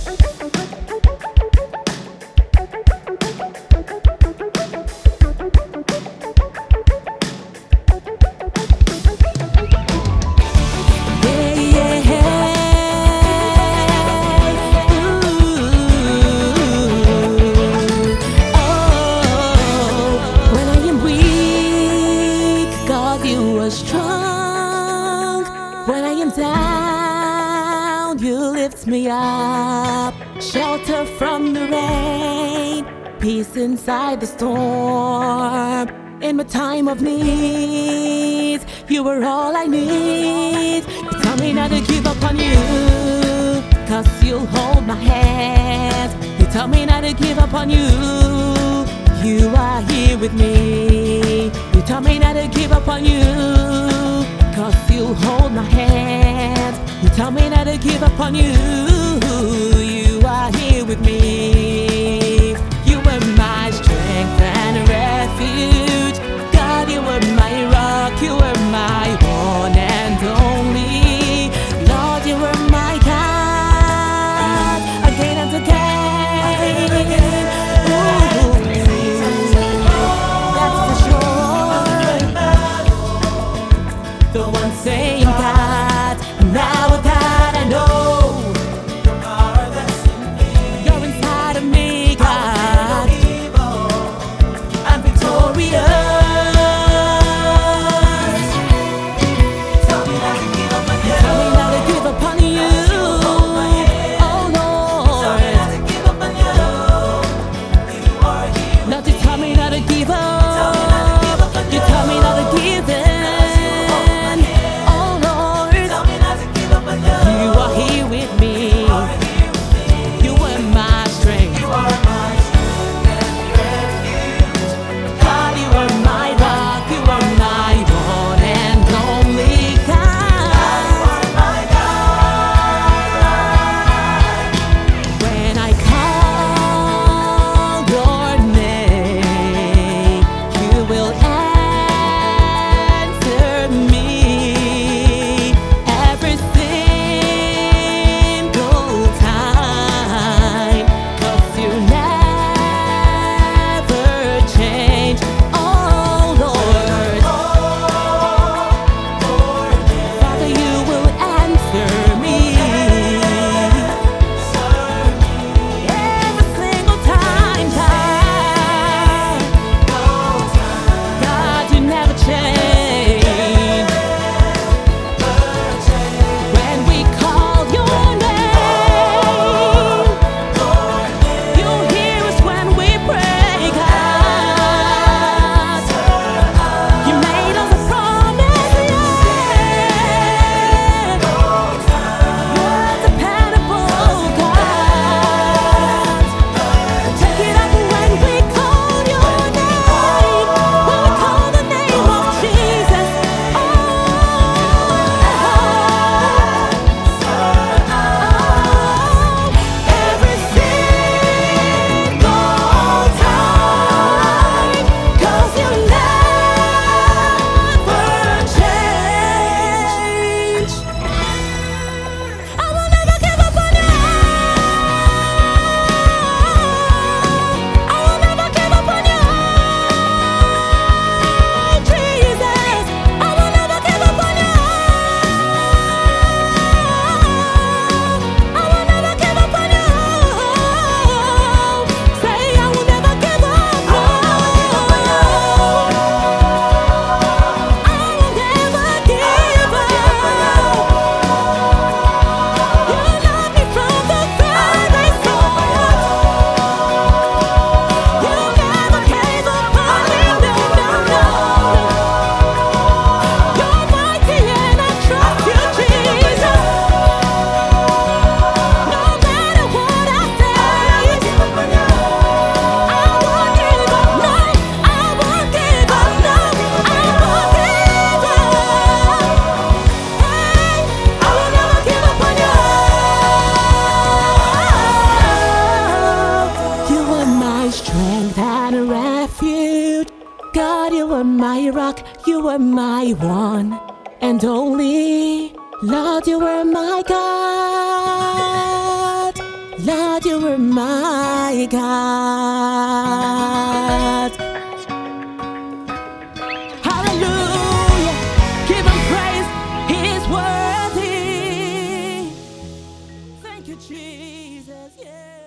Strong when I am down, you lift me up. Shelter from the rain, peace inside the storm. In my time of need, you are all I need. You tell me not to give up on you, 'cause you'll hold my hand. You tell me not to give up on you, you are here with me. You tell me not to give up on you, 'cause you hold my hand. You tell me not to give up on you, you are here with me. You are my strength and refuge. God, you are my rock, you are my one and only. Lord, you are my God, again and again. Ooh. The one saying, God, now that I know the power that's in me, you're inside of me, God. I'm victorious. Tell me not to give up on you. Tell me not to give up on you. Oh Lord, tell me not to give up on you. You are here. Lord, you tell me not to give up. Tell me not to give up on you. You tell me not to give up. You are here with me. You are my strength. You are my strength and refuge. God, you are my rock. You are my one and only God. You are my God. When I call your name, you will answer me. God, you are my rock, you are my one and only. Lord, you are my God. Lord, are my God. Hallelujah, give him praise, he is worthy. Thank you, Jesus, yeah.